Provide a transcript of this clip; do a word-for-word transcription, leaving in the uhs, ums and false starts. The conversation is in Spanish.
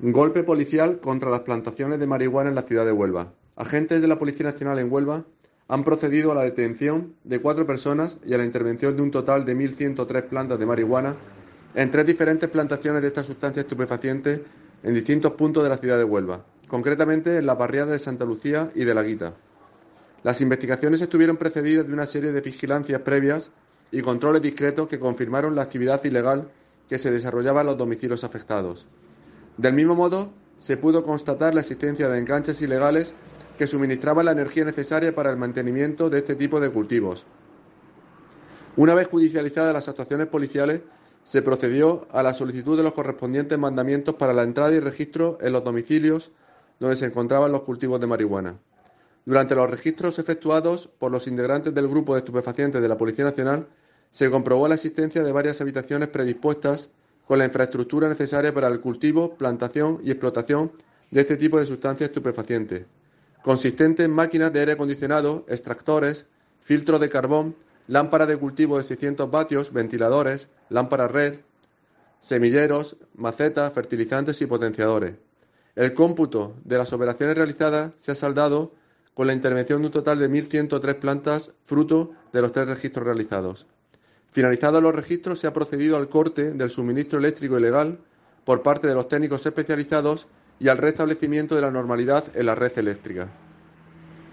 Golpe policial contra las plantaciones de marihuana en la ciudad de Huelva. Agentes de la Policía Nacional en Huelva han procedido a la detención de cuatro personas y a la intervención de un total de mil ciento tres plantas de marihuana en tres diferentes plantaciones de esta sustancia estupefaciente en distintos puntos de la ciudad de Huelva, concretamente en las barriadas de Santa Lucía y de La Guita. Las investigaciones estuvieron precedidas de una serie de vigilancias previas y controles discretos que confirmaron la actividad ilegal que se desarrollaba en los domicilios afectados. Del mismo modo, se pudo constatar la existencia de enganches ilegales que suministraban la energía necesaria para el mantenimiento de este tipo de cultivos. Una vez judicializadas las actuaciones policiales, se procedió a la solicitud de los correspondientes mandamientos para la entrada y registro en los domicilios donde se encontraban los cultivos de marihuana. Durante los registros efectuados por los integrantes del grupo de estupefacientes de la Policía Nacional, se comprobó la existencia de varias habitaciones predispuestas con la infraestructura necesaria para el cultivo, plantación y explotación de este tipo de sustancias estupefacientes, consistente en máquinas de aire acondicionado, extractores, filtros de carbón, lámparas de cultivo de seiscientos vatios, ventiladores, lámparas R E D, semilleros, macetas, fertilizantes y potenciadores. El cómputo de las operaciones realizadas se ha saldado con la intervención de un total de mil ciento tres plantas, fruto de los tres registros realizados. Finalizados los registros, se ha procedido al corte del suministro eléctrico ilegal por parte de los técnicos especializados y al restablecimiento de la normalidad en la red eléctrica.